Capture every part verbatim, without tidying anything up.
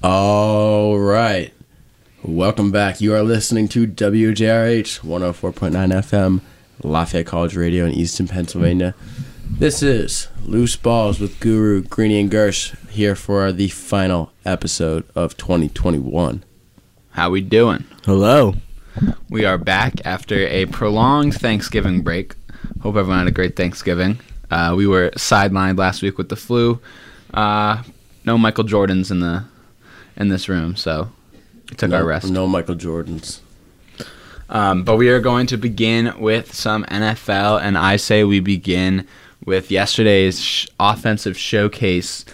All right. Welcome back. You are listening to W J R H one oh four point nine F M, Lafayette College Radio in Easton, Pennsylvania. This is Loose Balls with Guru, Greeny, and Gersh here for the final episode of twenty twenty-one. How we doing? Hello. We are back after a prolonged Thanksgiving break. Hope everyone had a great Thanksgiving. Uh, we were sidelined last week with the flu. Uh, no Michael Jordans in the in this room, so we took no, our rest. No Michael Jordans. Um, but we are going to begin with some N F L, and I say we begin with yesterday's sh- offensive showcase.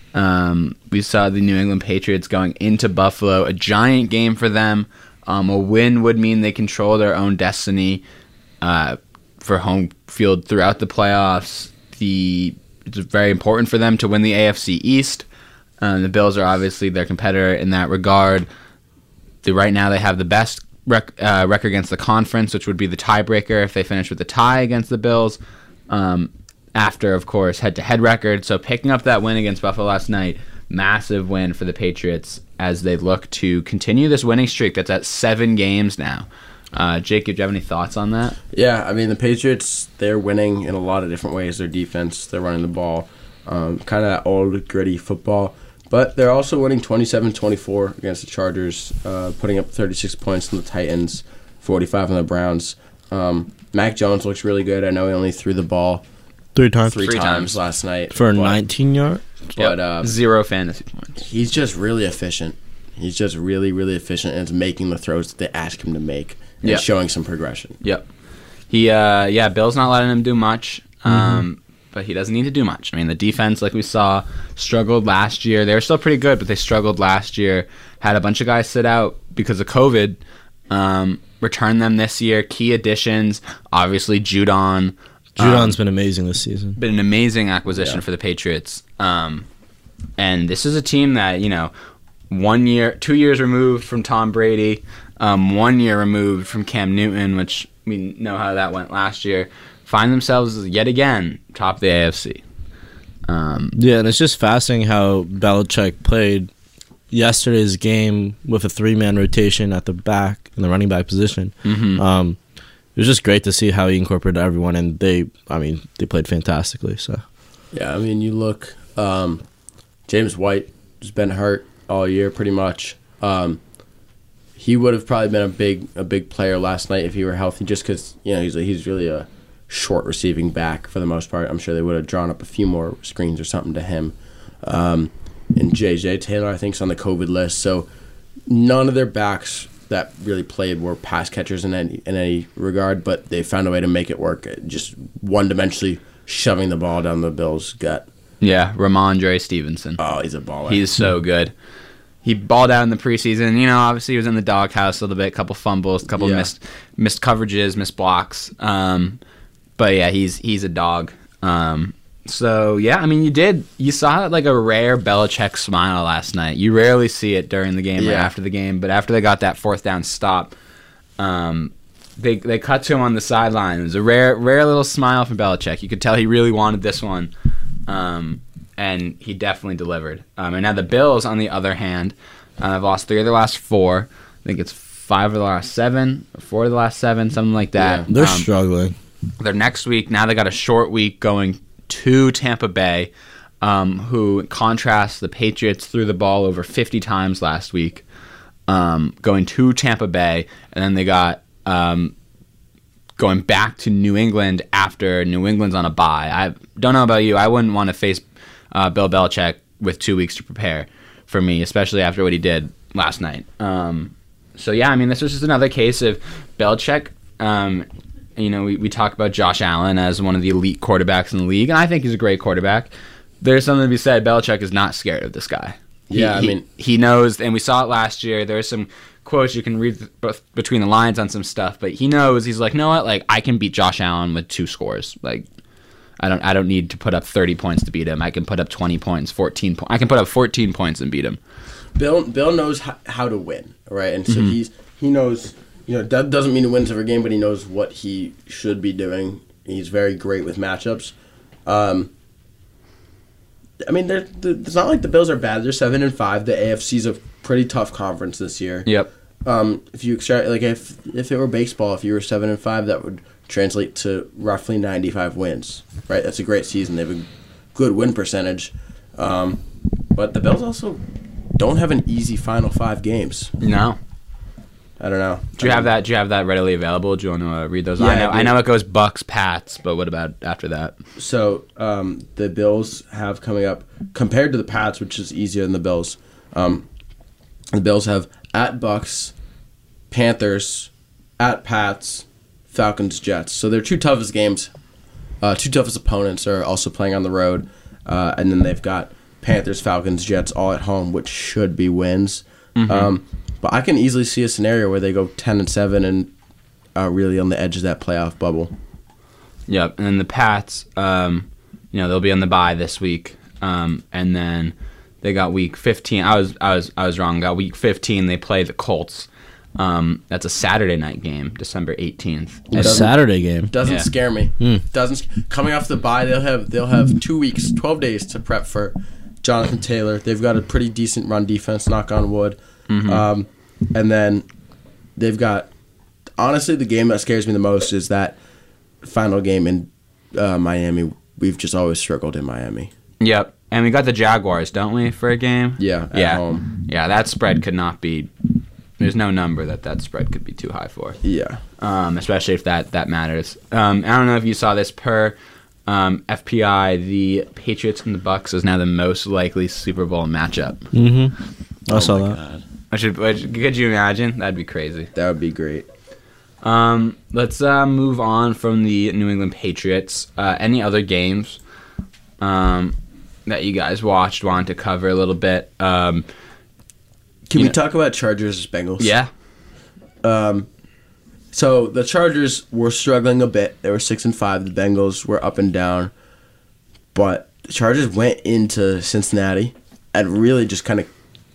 Um, we saw the New England Patriots going into Buffalo, a giant game for them. Um, a win would mean they control their own destiny uh, for home field throughout the playoffs. The it's very important for them to win the A F C East. Um, the Bills are obviously their competitor in that regard. The, right now they have the best rec- uh, record against the conference, which would be the tiebreaker if they finish with a tie against the Bills. Um, after, of course, head-to-head record. So picking up that win against Buffalo last night, massive win for the Patriots as they look to continue this winning streak that's at seven games now. Uh, Jake, do you have any thoughts on that? Yeah, I mean, the Patriots, they're winning in a lot of different ways. Their defense, they're running the ball, um, kind of that old, gritty football. But they're also winning twenty-seven twenty-four against the Chargers, uh, putting up thirty-six points on the Titans, forty-five on the Browns. Um, Mac Jones looks really good. I know he only threw the ball Three times. three, Three times, times. last night. For but, nineteen yards? But Yep. uh, Zero fantasy points. he's just really efficient. He's just really, really efficient, and is making the throws that they ask him to make and Yeah. showing some progression. Yep. He, uh, yeah, Bill's not letting him do much, um, mm-hmm. but he doesn't need to do much. I mean, the defense, like we saw, struggled last year. They were still pretty good, but they struggled last year. Had a bunch of guys sit out because of COVID. Um, return them this year. Key additions, obviously Judon. Judon's um, been amazing this season. Been an amazing acquisition Yeah. for the Patriots. Um, and this is a team that, you know, one year, two years removed from Tom Brady, um, one year removed from Cam Newton, which we know how that went last year, find themselves yet again top of the A F C. Um, Yeah, and it's just fascinating how Belichick played yesterday's game with a three-man rotation at the back in the running back position. mhm. Um, it was just great to see how he incorporated everyone, and they, I mean, they played fantastically. So Yeah, I mean, you look, um, James White has been hurt all year pretty much. Um, he would have probably been a big a big player last night if he were healthy, just because, you know, he's a, he's really a short receiving back for the most part. I'm sure they would have drawn up a few more screens or something to him. Um, and J J Taylor, I think, is on the COVID list. So none of their backs that really played were pass catchers in any in any regard, but they found a way to make it work, just one-dimensionally shoving the ball down the Bills' gut. Yeah, Ramondre Stevenson. Oh, he's a baller. He's so good. He balled out in the preseason. You know, obviously he was in the doghouse a little bit, a couple fumbles, a couple Yeah. missed missed coverages, missed blocks. Um, but yeah, he's he's a dog. Um, so yeah, I mean, you did you saw like a rare Belichick smile last night. You rarely see it during the game or Yeah. after the game, but after they got that fourth down stop, um, they they cut to him on the sideline. It was a rare rare little smile from Belichick. You could tell he really wanted this one. Um, and he definitely delivered. Um, and now the Bills, on the other hand, uh, have lost three of their last four. I think it's five of the last seven, or four of the last seven, something like that. Yeah. they're Um, struggling. Their next week, now they got a short week going to Tampa Bay, um, who, in contrast, the Patriots threw the ball over fifty times last week, um, going to Tampa Bay, and then they got um, going back to New England after New England's on a bye. I don't know about you. I wouldn't want to face uh, Bill Belichick with two weeks to prepare for me, especially after what he did last night. Um, so, yeah, I mean, this was just another case of Belichick. Um, you know, we, we talk about Josh Allen as one of the elite quarterbacks in the league, and I think he's a great quarterback. There's something to be said. Belichick is not scared of this guy. He, Yeah, I he- mean- he knows, and we saw it last year. There's some quotes you can read both between the lines on some stuff, but he knows. He's like, you know what? Like, I can beat Josh Allen with two scores. Like, I don't, I don't need to put up thirty points to beat him. I can put up twenty points, fourteen points. I can put up fourteen points and beat him. Bill Bill knows how, how to win, right? And so Mm-hmm. he's he knows, you know, that doesn't mean he wins every game, but he knows what he should be doing. He's very great with matchups. Um, I mean, they're, they're, it's not like the Bills are bad. They're seven and five. The A F C's a pretty tough conference this year. Yep. Um, if you extract like if if it were baseball, if you were seven and five, that would translate to roughly ninety-five wins. Right, that's a great season. They have a good win percentage. Um, but the Bills also don't have an easy final five games. No. I don't know. Do you I have mean, that? Do you have that readily available? Do you want to uh, read those? Yeah, I know. I I, do. know it goes Bucks, Pats, but what about after that? So um, the Bills have coming up compared to the Pats, which is easier than the Bills. Um, the Bills have at Bucks, Panthers, at Pats, Falcons, Jets. So their two toughest games, uh, two toughest opponents are also playing on the road, uh, and then they've got Panthers, Falcons, Jets all at home, which should be wins. Mm-hmm. Um, but I can easily see a scenario where they go ten and seven and are really on the edge of that playoff bubble. Yep. And then the Pats, um, you know, they'll be on the bye this week, um, and then they got week fifteen. I was I was I was wrong. Got week fifteen. They play the Colts. Um, that's a Saturday night game, December eighteenth. A Doesn't- Saturday game. Doesn't Yeah. scare me. Hmm. Doesn't coming off the bye, they'll have they'll have two weeks, twelve days to prep for Jonathan Taylor. They've got a pretty decent run defense, knock on wood. Mm-hmm. Um, and then they've got honestly the game that scares me the most is that final game in uh, Miami. We've just always struggled in Miami. Yep. And we got the Jaguars, don't we, for a game? Yeah, at yeah. home. Yeah, that spread could not be. There's no number that that spread could be too high for. Yeah. Um, especially if that that matters. Um, I don't know if you saw this per um, F P I. The Patriots and the Bucks is now the most likely Super Bowl matchup. Mm-hmm. I saw my that. God. Which, would- which could you imagine? That'd be crazy. That would be great. Um, let's uh, move on from the New England Patriots. Uh, any other games um, that you guys watched, wanted to cover a little bit? Um, Can You we know- talk about Chargers Bengals? yeah. Um, so the Chargers were struggling a bit. They were six and five. The Bengals were up and down, but the Chargers went into Cincinnati and really just kind of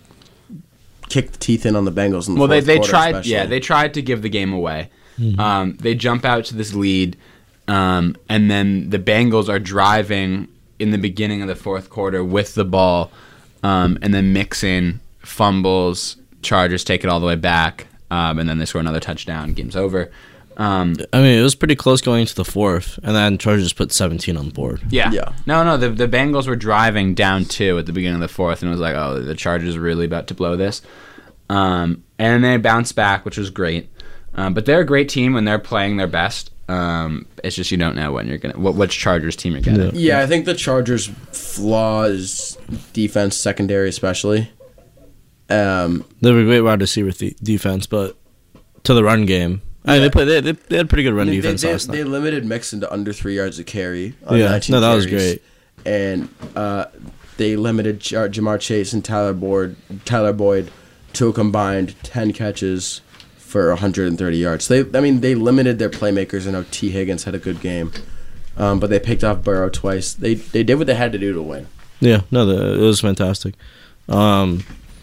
kicked the teeth in on the Bengals in the Well, they fourth they quarter tried. especially. Yeah, they tried to give the game away. Um, they jump out to this lead, um, and then the Bengals are driving in the beginning of the fourth quarter with the ball, um, and then mix in fumbles. Chargers take it all the way back, um, and then they score another touchdown. Game's over. Um, I mean, it was pretty close going into the fourth, and then Chargers put seventeen on the board. yeah. Yeah. No, no. The the Bengals were driving down two at the beginning of the fourth, and it was like, oh, the Chargers are really about to blow this. Um, and they bounced back, which was great. Um, but they're a great team when they're playing their best. Um, it's just you don't know when you're gonna what which Chargers team you're getting. Yeah, I think the Chargers' flaw is defense, secondary especially. Um, They have a great wide receiver th- defense, but to the run game, I mean, Yeah. they played. They, they, they had pretty good run they, defense they, last they night. limited Mixon to under three yards a carry. On Yeah, nineteen no, that was carries. great. And uh, they limited Jar- Jamar Chase and Tyler Boyd, Tyler Boyd to a combined ten catches for one hundred thirty yards. They, I mean, they limited their playmakers. I know T. Higgins had a good game, um, but they picked off Burrow twice. They they did what they had to do to win. Yeah, no, the, it was fantastic. Um,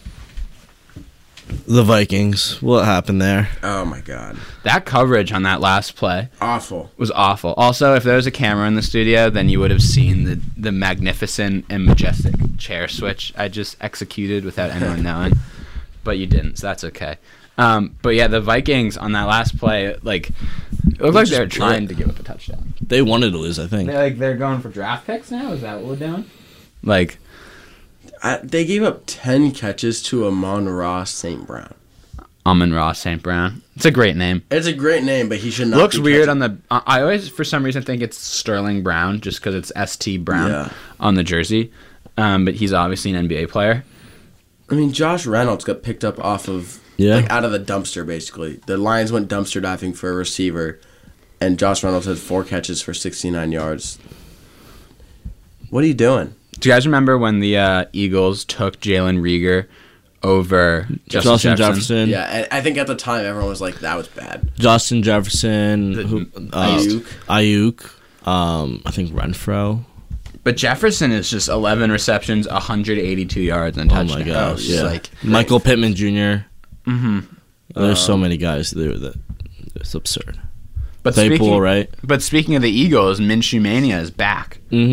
the Vikings, what happened there? Oh my God, That coverage on that last play awful. was awful. Also, if there was a camera in the studio, then you would have seen the the magnificent and majestic chair switch I just executed without anyone knowing. But you didn't, so that's okay. Um, but yeah, the Vikings on that last play, like, it looked like they were trying to give up a touchdown. They wanted to lose, I think. They're like they're going for draft picks now. Is that what we're doing? Like, I, they gave up ten catches to Amon Ross Saint Brown. Amon Ross Saint Brown. It's a great name. It's a great name, but he should not. Looks be weird catching- on the. I I always, for some reason, think it's Sterling Brown just because it's S T Brown Yeah. on the jersey. Um, but he's obviously an N B A player. I mean, Josh Reynolds got picked up off of, Yeah. like, out of the dumpster, basically. The Lions went dumpster diving for a receiver, and Josh Reynolds had four catches for sixty-nine yards. What are you doing? Do you guys remember when the uh, Eagles took Jalen Reagor over Justin, Justin Jefferson? Jefferson, Yeah, and I think at the time, everyone was like, that was bad. Justin Jefferson, The- who, uh, Ayuk. Ayuk, um, I think Renfro. But Jefferson is just eleven receptions, one hundred eighty-two yards, and Oh touchdown. my gosh, It's yeah. Like, Michael Pittman Junior hmm There's so Um, many guys there that it's absurd. But Claypool, speaking, right? But speaking of the Eagles, Minshew Mania is back. Mm-hmm.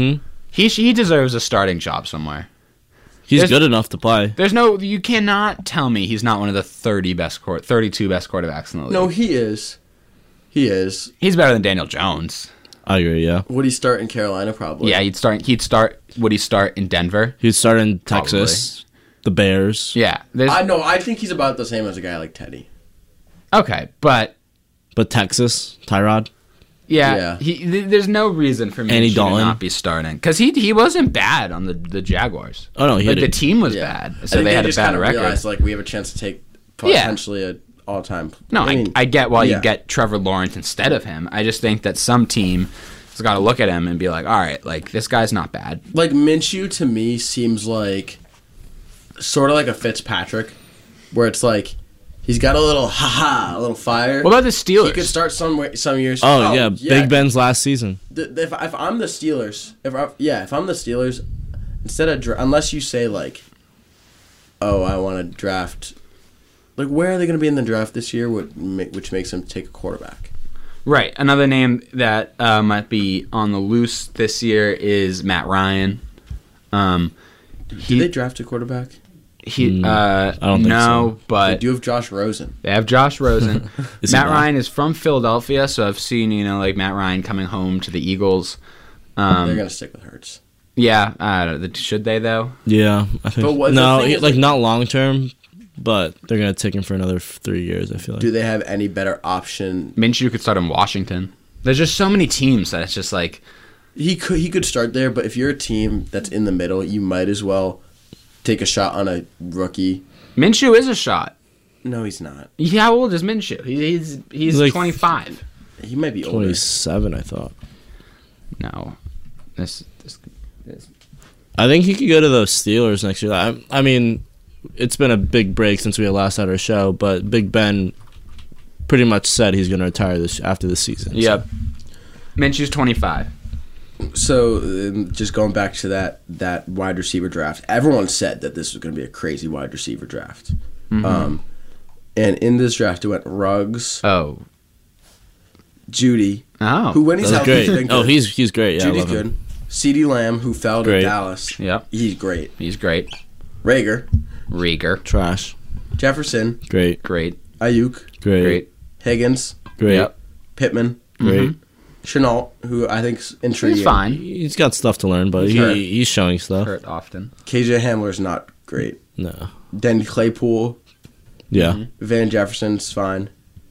He he deserves a starting job somewhere. He's There's- good enough to play. There's no you cannot tell me he's not one of the thirty best court, thirty-two best quarterbacks in the league. No, he is. He is. He's better than Daniel Jones. I agree. Yeah, Would he start in Carolina? Probably. Yeah, he'd start. He'd start. Would he start in Denver? he's starting Texas, the Bears, Yeah. There's I know. I think he's about the same as a guy like Teddy. okay, but but Texas, Tyrod. yeah, Yeah. He, th- there's no reason for Andy Minshew to Dalton. not be starting because he he wasn't bad on the, the Jaguars. Oh no, he Like had the a, team was Yeah. bad, I so think they had a just bad kinda record. realized, like, we have a chance to take Yeah. potentially an all-time. No, I, mean, I get why yeah. you get Trevor Lawrence instead of him. I just think that some team has got to look at him and be like, all right, like this guy's not bad. Like Minshew to me seems like sort of like a Fitzpatrick, where it's like he's got a little ha ha, a little fire. What about the Steelers? He could start some wa- some years. oh, yeah, Big Ben's last season. Th- If, if I'm the Steelers, if I, yeah, if I'm the Steelers, instead of dra- unless you say like, oh, I want to draft, like where are they going to be in the draft this year? What ma- which makes them take a quarterback? Right. Another name that uh, might be on the loose this year is Matt Ryan. Um, Did he they draft a quarterback? he Mm, uh, I don't think no, They but do have Josh Rosen. they have Josh Rosen. Is he Matt bad? Ryan is from Philadelphia, so I've seen you know like Matt Ryan coming home to the Eagles. They're Um, going to stick with Hurts. yeah, I don't know, should they though? Yeah, I think. But what- the no, thing he- is, like like- not long term, but they're gonna take him for another f- three years. I feel like. Do they have any better option? Minshew could start in Washington. There's just so many teams that it's just like He could he could start there, but if you're a team that's in the middle, you might as well take a shot on a rookie. Minshew is a shot. No, he's not. He- How old is Minshew? He- He's he's He's like- twenty-five. He might be older. twenty-seven, I thought. No, this this. this. I think he could go to the Steelers next year. I, I mean, it's been a big break since we last had our show, but Big Ben pretty much said he's going to retire this after the season. so- Yep. Minshew's twenty-five. So, um, just going back to that that wide receiver draft, everyone said that this was going to be a crazy wide receiver draft. Mm-hmm. Um, and in this draft, it went Ruggs, Oh. Judy, Oh. who when he's That's healthy, has been great. good. Oh, he's he's great. Yeah, I Judy's love him. good. CeeDee Lamb, who fell to Great. Dallas, Yep. he's great. He's great. Rager, Rieger. Trash. Jefferson, Great. Great. Ayuk, Great. Great. Higgins, Great. Yep. Pittman, Great. Chenault, who I think's intriguing. He's fine. He's got stuff to learn, but Sure. he, he's showing stuff. Hurt often. K J Hamler's not great. No. Then Claypool, Yeah. Mm-hmm. Van Jefferson's fine.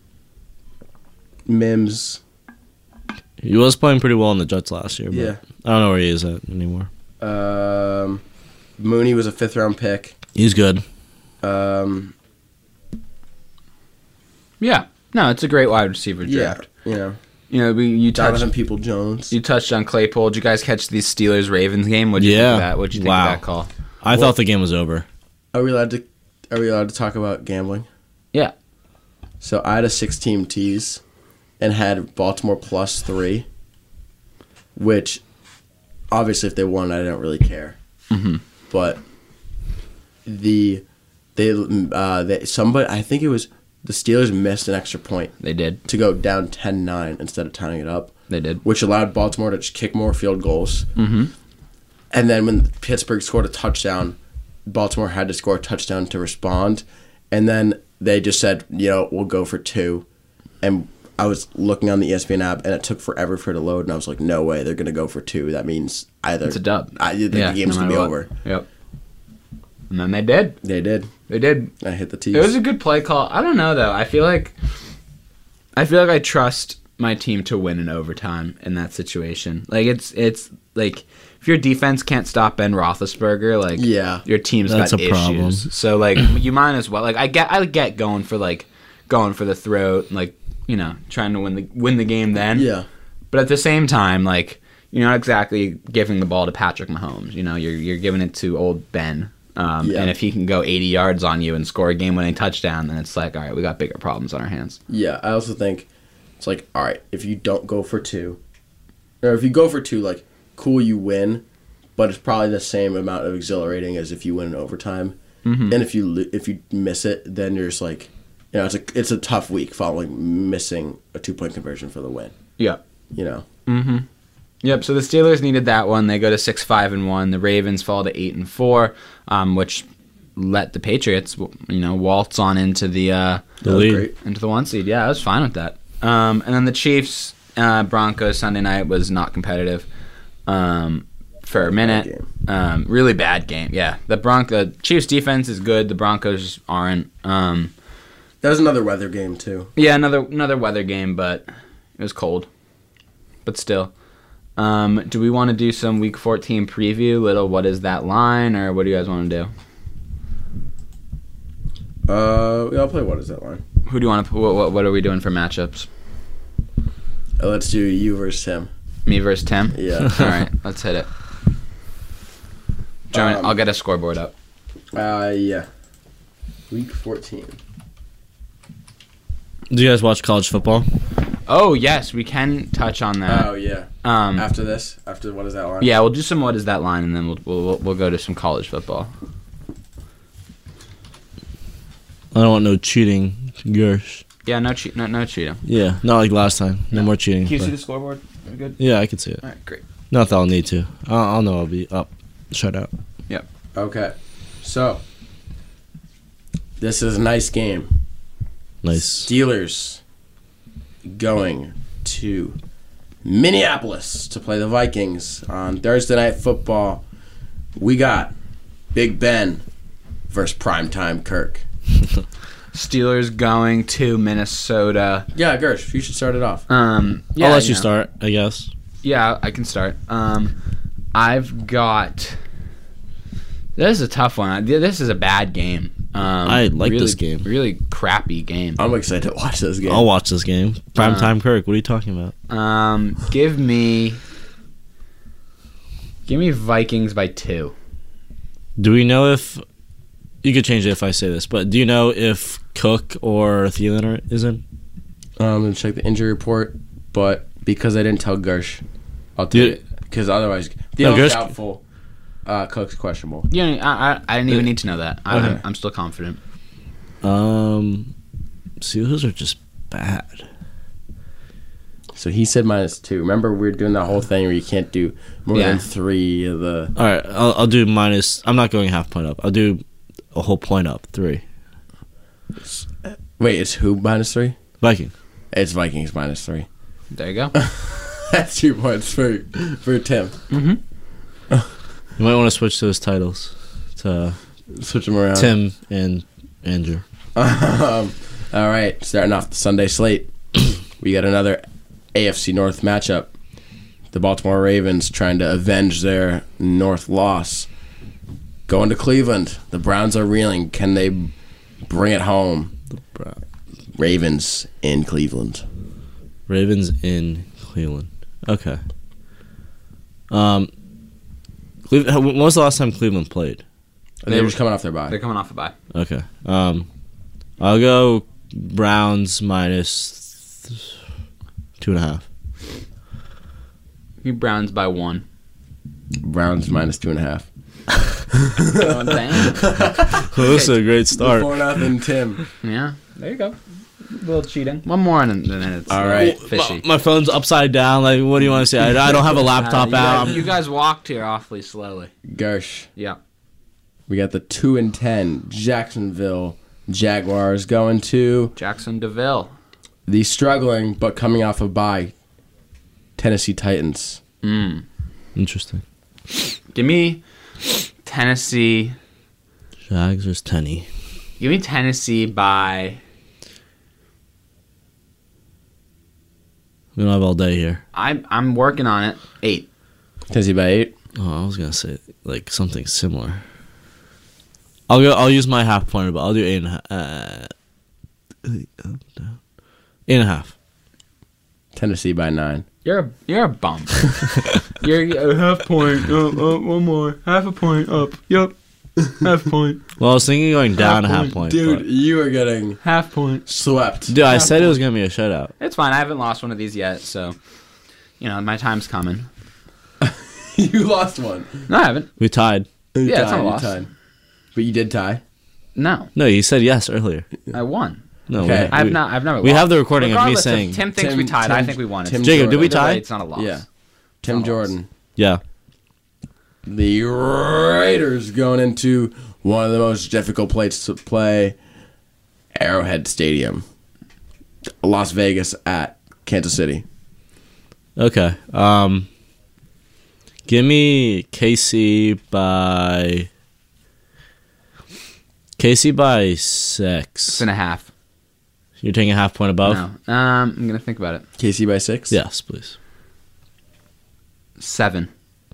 Mims, He was playing pretty well in the Jets last year, but yeah. I don't know where he is at anymore. Um, Mooney was a fifth round pick. He's good. Um, Yeah. No, it's a great wide receiver yeah, draft. you know, You know, we, you touched Donovan People Jones. you touched on Claypool. Did you guys catch the Steelers Ravens game? What'd you Yeah. think of that? What'd you think Wow. of that call? I Well- thought the game was over. Are we allowed to? Are we allowed to talk about gambling? Yeah. So I had a six team tease, and had Baltimore plus three. Which, obviously, if they won, I don't really care. Mm-hmm. But the they uh they, somebody I think it was the Steelers missed an extra point They did. to go down ten nine instead of tying it up, They did. which allowed Baltimore to just kick more field goals. Mm-hmm. And then when Pittsburgh scored a touchdown, Baltimore had to score a touchdown to respond. And then they just said, you know, we'll go for two. And I was looking on the E S P N app, and it took forever for it to load. And I was like, no way, they're going to go for two. That means either It's a dub. I, the Yeah, game's no going to be matter over. what. Yep. And then they did. They did. They did. I hit the tease. It was a good play call. I don't know though. I feel like I feel like I trust my team to win in overtime in that situation. Like it's it's like if your defense can't stop Ben Roethlisberger, like Yeah. your team's That's got a issues. problem. So like you might as well. Like I get I get going for like going for the throat, like you know trying to win the win the game then. Yeah. But at the same time, like you're not exactly giving the ball to Patrick Mahomes. You know, you're you're giving it to old Ben. Um, Yeah. And if he can go eighty yards on you and score a game-winning touchdown, then it's like, all right, we got bigger problems on our hands. Yeah. I also think it's like, all right, if you don't go for two, or if you go for two, like, cool, you win, but it's probably the same amount of exhilarating as if you win in overtime. Mm-hmm. And if you lo- if you miss it, then you're just like, you know, it's a it's a tough week following missing a two point conversion for the win. Yeah. You know. Mm-hmm. Yep. So the Steelers needed that one. They go to six five and one. The Ravens fall to eight and four, um, which let the Patriots, you know, waltz on into the uh, The lead. into the one seed. Yeah, I was fine with that. Um, and then the Chiefs uh, Broncos Sunday night was not competitive um, for a minute. Um, really bad game. Yeah, the Bronc the Chiefs defense is good. The Broncos aren't. Um, That was another weather game too. yeah, another another weather game, but it was cold. But still. Um, do we want to do some Week fourteen preview? Little, what is that line, or what do you guys want to do? Uh, yeah, I'll play. What is that line? Who do you want to? What, what, what are we doing for matchups? Uh, let's do you versus Tim. Me versus Tim. Yeah. All right, let's hit it. Join. Um, I'll get a scoreboard up. Uh, yeah. Week fourteen. Do you guys watch college football? Oh yes, we can touch on that. Oh yeah. Um, After this, after what is that line? yeah, we'll do some. What is that line, and then we'll we'll we'll go to some college football. I don't want no cheating, Gersh. Yeah, no cheat, no no cheating. Yeah, not like last time. No, more cheating. Can you but- see the scoreboard? Are we good? Yeah, I can see it. All right, great. Not that I'll need to. I'll, I'll know I'll be up. Shut out. Okay. So, this is a nice game. Nice. Steelers going to Minneapolis to play the Vikings on Thursday Night Football. We got Big Ben versus Primetime Kirk. Steelers going to Minnesota. Yeah, Gersh, you should start it off. Um, yeah, I'll let you know. start, I guess. Yeah, I can start. Um, I've got. This is a tough one. I- This is a bad game. Um, I like really, this game. Really crappy game. I'm excited to watch this game. I'll watch this game. Prime Uh, time Kirk. What are you talking about? Um, give me. Give me Vikings by two. Do we know if you could change it if I say this, but do you know if Cook or Thielen are, is in? I'm going to check the injury report, but because I didn't tell Gersh, I'll tell Dude. you. Because otherwise, No, Thiel's Gersh- doubtful. Uh, Cook's questionable. You know, I, I, I didn't even need to know that. I, Okay. I'm, I'm still confident. Um, Steelers are just bad. So he said minus two. Remember, we were doing that whole thing where you can't do more Yeah. than three of the. All right, I'll, I'll do minus. I'm not going half point up. I'll do a whole point up. Three. Wait, it's who minus three? Viking. It's Vikings minus three. There you go. That's two points for for Tim. Mm-hmm. You might want to switch those titles to Switch them around. Tim and Andrew. Um, all right, starting off the Sunday slate, we got another A F C North matchup. The Baltimore Ravens trying to avenge their North loss. Going to Cleveland. The Browns are reeling. Can they bring it home? Ravens in Cleveland. Ravens in Cleveland. Okay. Um, Cleveland, when was the last time Cleveland played? They were just coming off their They're bye. coming off a bye. Okay. Um, I'll go Browns minus th- two and a half. Give me Browns by one. Browns minus two and a half. You know what I'm saying? Well, this is a great start. Four nothing, Tim. Yeah, there you go. A little cheating. One more and then then it's All uh, right. fishy. My, my phone's upside down. Like, what do you want to say? I, I don't have a laptop Uh, you, out. guys, you guys walked here awfully slowly. Gersh. Yeah. We got the two and ten Jacksonville Jaguars going to Jackson DeVille. the struggling but coming off a bye Tennessee Titans. Mm. Interesting. Give me Tennessee. Jags versus Tenny. Give me Tennessee by. We don't have all day here. I'm I'm working on it. Eight. Tennessee by eight. Oh, I was gonna say like something similar. I'll go. I'll use my half pointer, but I'll do eight and a half. Uh, eight and a half. Tennessee by nine. You're a you're a bum. you're a half point. Up, up, one more. Half a point up. Yep. Half point. Well, I was thinking going down Half a half point. point. Dude, but- you are getting Half point. swept. dude, I half said it point. was gonna be a shutout. It's fine. I haven't lost one of these yet, so you know my time's coming. You lost one. No, I haven't. We tied. You Yeah, it's tied, not a you loss. tied. But you did tie. No, No, you said yes earlier. I won. No, Okay. we, I've we- not. I've never. We lost. have the recording of me Regardless saying- Tim thinks Tim- we tied. Tim- I think we won. Tim It's- Jacob, did we either way, tie? It's not a loss. Yeah. Tim Mahomes. Jordan. Yeah. The Raiders going into one of the most difficult places to play, Arrowhead Stadium. Las Vegas at Kansas City. Okay. Um, give me K C by K C by six. Six and a half. You're taking a half point above? No. Um, I'm gonna think about it. K C by six? Yes, please. Seven.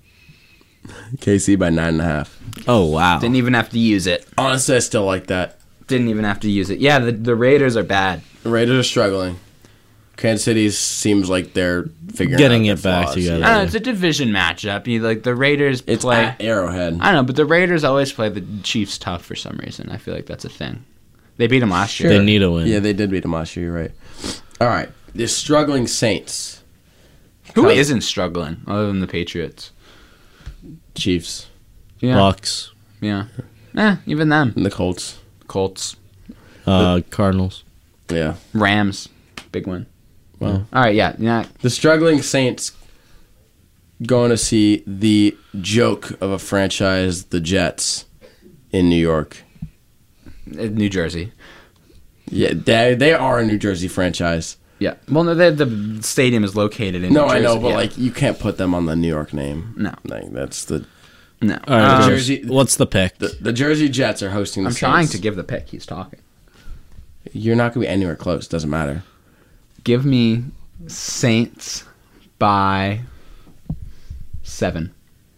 K C by nine and a half. Oh, wow. Didn't even have to use it. Honestly, I still like that. Didn't even have to use it. Yeah, the the Raiders are bad. The Raiders are struggling. Kansas City seems like they're figuring Getting out it their back flaws. together. I don't know, it's a division matchup. You like the Raiders It's play. at Arrowhead. I don't know, but the Raiders always play the Chiefs tough for some reason. I feel like that's a thing. They beat them last year. They need a win. Yeah, they did beat them last year. You're right. All right, the struggling Saints, Who Cous- isn't struggling other than the Patriots? Chiefs, Yeah, Bucks, yeah. Eh, even them. and the Colts. Colts, uh, Cardinals. Yeah. Rams, big win. Wow. All right, yeah, yeah. The struggling Saints going to see the joke of a franchise, the Jets, in New York. Uh, New Jersey. Yeah, they they are a New Jersey franchise. Yeah. Well, no, the, the stadium is located in. No, New I know, Jersey, but yeah. like you can't put them on the New York name. No. Like that's the no. All right, Um, Jersey- what's the pick? the, the Jersey Jets are hosting the I'm Saints. trying to give the pick. He's talking. You're not going to be anywhere close. Doesn't matter. Give me Saints by seven.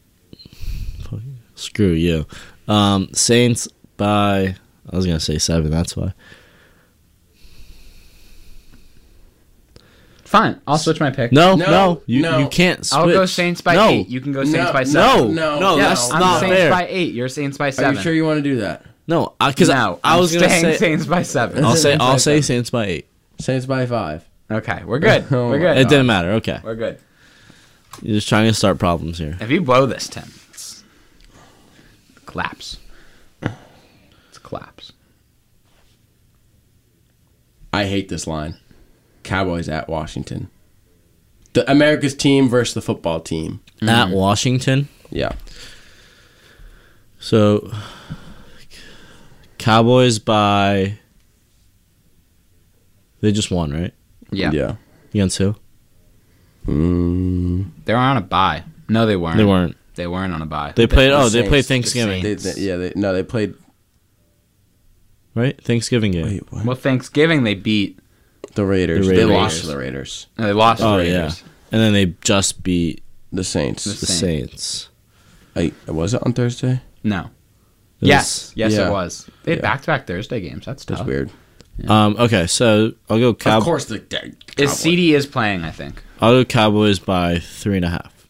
Screw you. Um, Saints by, I was going to say seven, that's why. Fine. I'll switch my pick. No, No, no, you, no. you can't switch. I'll go Saints by no. eight. You can go Saints No, by no, seven. No, no, no, no. that's I'm not Saints fair. by eight. You're Saints by Are seven. you sure you want to do that? No, because No, I, I I'm was going to staying say, Saints by seven. I'll say, Saints by I'll say seven. Saints by eight. Saints by five. Okay, we're good. Oh We're my good. It didn't matter. Okay. We're good. You're just trying to start problems here. If you blow this, Tim, it's collapse. It's a collapse. I hate this line. Cowboys at Washington. The America's team versus the football team. At Washington. Yeah. So, Cowboys by. They just won, right? Yeah. Yeah. Against who? Mm, They were on a bye. No, they weren't. They weren't. They weren't on a bye. They played. the Oh, they Saints. played The Thanksgiving, they, they, yeah. They, no, they played. right? Thanksgiving game. Wait, what? Well, Thanksgiving they beat. The Raiders. The They Raiders. lost to the Raiders. No, they lost. Oh to the yeah, Raiders. and then they just beat The Saints. The the Saints. Saints. I, was it on Thursday? No. It Yes. was- Yes, yeah. it was. They had Yeah. back-to-back Thursday games. That's tough. That's weird. Um. Okay, so I'll go Of Cow. course, the the Is Cowboys. C D is playing? I think. I'll go Cowboys by three and a half.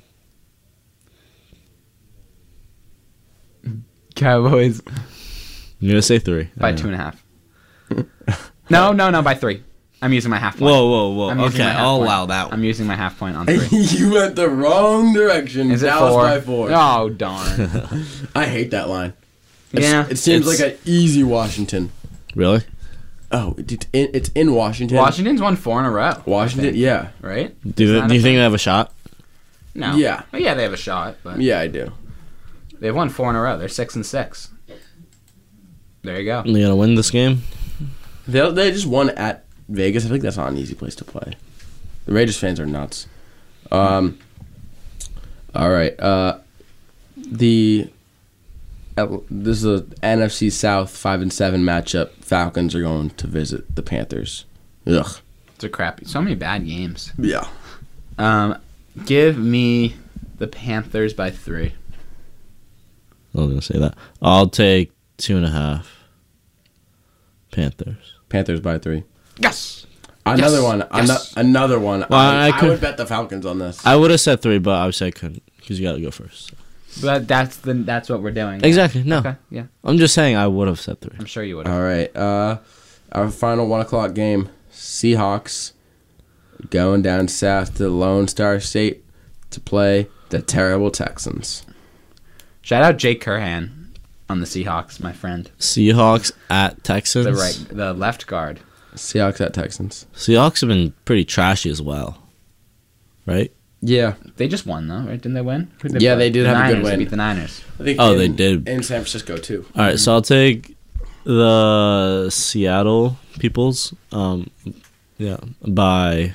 Cowboys I'm gonna say three. by two and a half. no, no, no, by three. I'm using my half point. Whoa, whoa, whoa. I'm using Okay, my half I'll point. allow that one. I'm using my half point on three. You went the wrong direction. Is it Dallas four? by four. Oh darn! I hate that line. It's- Yeah. It seems It's- like an easy Washington. Really? Oh, it's in, it's in Washington. Washington's won four in a row. I Washington, think, yeah. right? Do you, that do a you think thing? they have a shot? No. Yeah. Well, yeah, they have a shot, but Yeah, I do. they've won four in a row. They're six and six. There you go. They gonna win this game? They they just won at Vegas. I think that's not an easy place to play. The Raiders fans are nuts. Um. All right. Uh, the uh, this is a N F C South five and seven matchup. Falcons are going to visit the Panthers. Ugh. It's a crappy. So many bad games. Yeah. Um, give me the Panthers by three. I was gonna say that. I'll take two and a half. Panthers. Panthers by three. Yes. Another Yes. one. ano- Yes. Another one. Well, I, I I could- would bet the Falcons on this. I would have said three, but obviously I couldn't because you got to go first. But that's the that's what we're doing. Exactly. No, Okay. Yeah. I'm just saying I would have said three. I'm sure you would have. All right. Uh, our final one o'clock game: Seahawks going down south to the Lone Star State to play the terrible Texans. Shout out Jake Curhan on the Seahawks, my friend. Seahawks at Texans. The right, the left guard. Seahawks at Texans. Seahawks have been pretty trashy as well, right? Yeah. They just won though, right? Didn't they win? Who'd Yeah, play? they did The have a good Niners. They win. beat the Niners. I think Oh, in- they did. In San Francisco, too. All right, so I'll take the Seattle Peoples. Um, yeah, by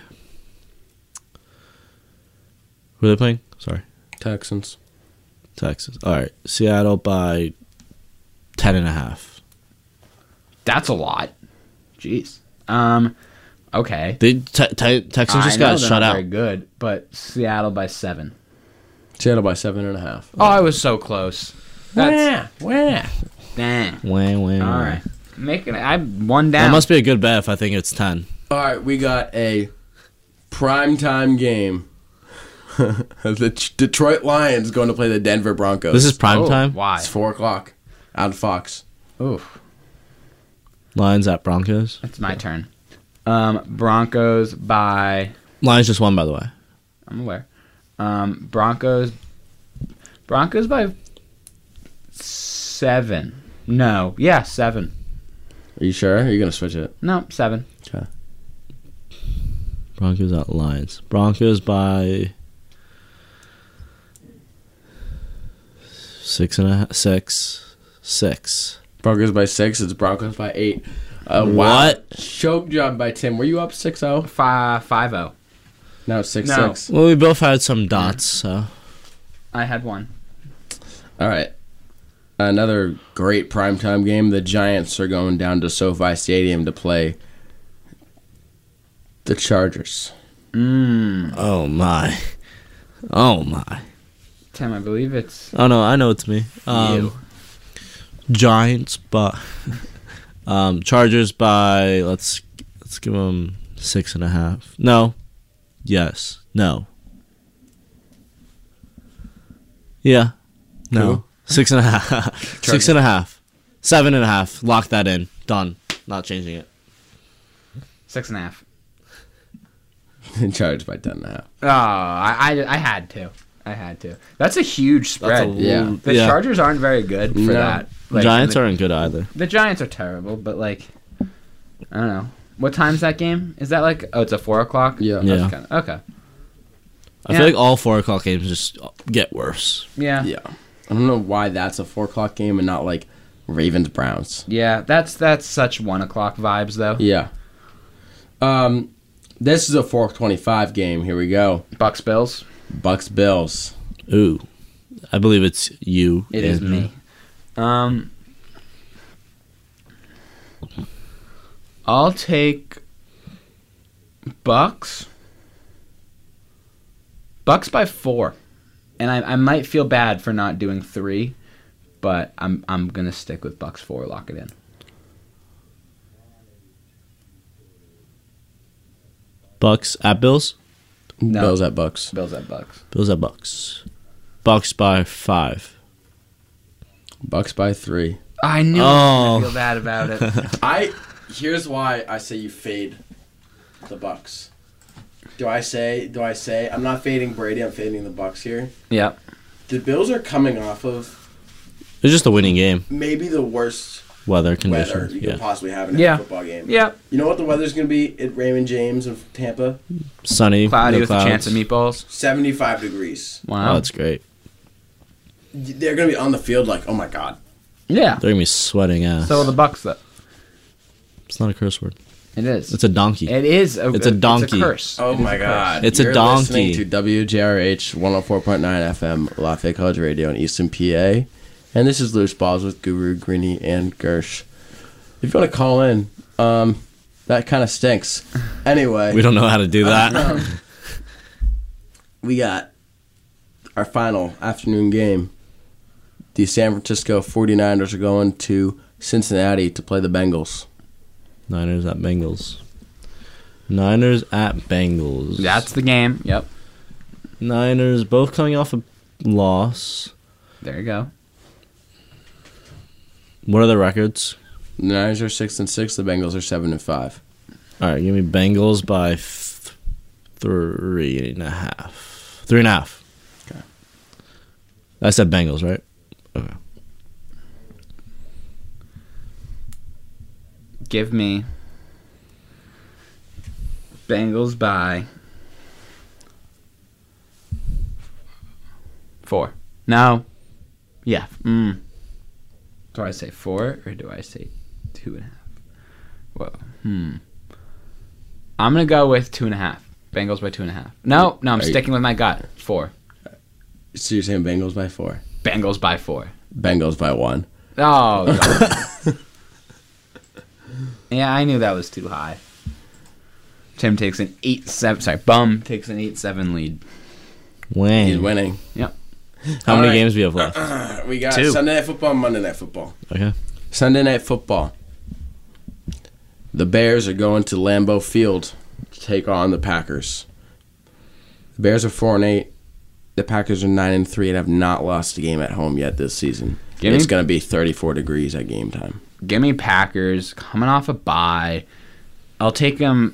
who are they playing? Sorry, Texans. Texas. All right, Seattle by ten and a half. That's a lot. Jeez. Um. Okay. They te- te- Texans just I know got they're shut not out. Very good, but Seattle by seven. Seattle by seven and a half. Oh, I was so close. That's Wah. dang. Wah, wah, wah. All right, making it. I'm one down. That must be a good bet if I think it's ten. All right, we got a primetime game. The Ch- Detroit Lions going to play the Denver Broncos. This is prime Oh, time. Why? It's four o'clock out of Fox. Oof. Lions at Broncos. It's my turn. Um, Broncos by. Lions just won, by the way. I'm aware. Um, Broncos. Broncos by seven. No. Yeah, seven. Are you sure? Are you going to switch it? No, seven. Okay. Broncos at Lions. Broncos by six and a half. Six. Six. Broncos by six. It's Broncos by eight. Uh, What? Wow. Choke job by Tim. Were you up six oh? Five five zero. Now it's six No. six. Well, we both had some dots, so. I had one. All right. Another great primetime game. The Giants are going down to SoFi Stadium to play the Chargers. Mmm. Oh, my. Oh, my. Tim, I believe it's Oh, no, I know it's me. Um, you. Giants, but. Um, Chargers by, let's let's give them six and a half. No. Yes. No. Yeah. No. Who? Six and a half. Six and a half. Seven and a half. Lock that in. Done. Not changing it. Six and a half. Chargers by ten and a half. Oh, I, I, I had to. I had to. That's a huge spread. That's a Yeah. l- The yeah. Chargers aren't very good for No. that. Like, Giants the, aren't good either. The Giants are terrible, but like, I don't know. What time's that game? Is that like? Oh, it's a four o'clock. Yeah. Yeah. That's kinda, okay. I Yeah. feel like all four o'clock games just get worse. Yeah. Yeah. I don't know why that's a four o'clock game and not like Ravens Browns. Yeah. That's that's such one o'clock vibes though. Yeah. Um, this is a four twenty-five game. Here we go. Bucks Bills. Bucks Bills. Ooh. I believe it's you. It is Andrew. me. Um. I'll take Bucks. Bucks by four, and I, I might feel bad for not doing three, but I'm I'm gonna stick with Bucks four. Lock it in. Bucks at Bills. No. Bills at Bucks. Bills at Bucks. Bills at Bucks. Bucks by five. Bucks by three. I knew Oh. I was gonna feel bad about it. I here's why I say you fade the Bucks. Do I say do I say I'm not fading Brady, I'm fading the Bucks here. Yep. The Bills are coming off of It's just a winning game. maybe the worst Weather weather conditions. you Yeah. could possibly have in a Yeah. football game. Yep. You know what the weather's gonna be at Raymond James of Tampa? Sunny. Cloudy no with clouds. a chance of meatballs. seventy-five degrees. Oh, Wow. that's great. They're gonna be on the field like, oh my god. yeah. They're gonna be sweating ass. So the Bucks though. It's not a curse word. It is. It's a donkey. It is. A, It's a donkey. It's a curse. Oh It is my a curse. god. It's a You're donkey. listening to W J R H one oh four point nine F M Lafayette College Radio in Easton, P A. And this is Loose Balls with Guru, Greeny, and Gersh. If you want to call in, um, that kind of stinks. Anyway. We don't know how to do that. Um, we got our final afternoon game. The San Francisco forty-niners are going to Cincinnati to play the Bengals. Niners at Bengals. Niners at Bengals. That's the game. Yep. Niners both coming off a loss. There you go. What are the records? The Niners are six and six. The Bengals are seven and five. All right, give me Bengals by th- three and a half. Three and a half. Okay. I said Bengals, right? Okay. Give me Bengals by Four. No. Yeah. Mm. Do I say four or do I say two and a half? Whoa. Hmm. I'm gonna go with two and a half. Bengals by two and a half. No, no, I'm Are you- sticking with my gut. Four. So you're saying Bengals by four? Bengals by four. Bengals by one. Oh. God. Yeah, I knew that was too high. Tim takes an eight seven. Sorry, Bum takes an eight seven lead. Win. He's winning. Yep. How All many right. games do we have left? We got Two. Sunday Night Football and Monday Night Football. Okay. Sunday Night Football. The Bears are going to Lambeau Field to take on the Packers. The Bears are four and eight. The Packers are nine and three and have not lost a game at home yet this season. Give It's me- going to be thirty-four degrees at game time. Give me Packers coming off a bye. I'll take them.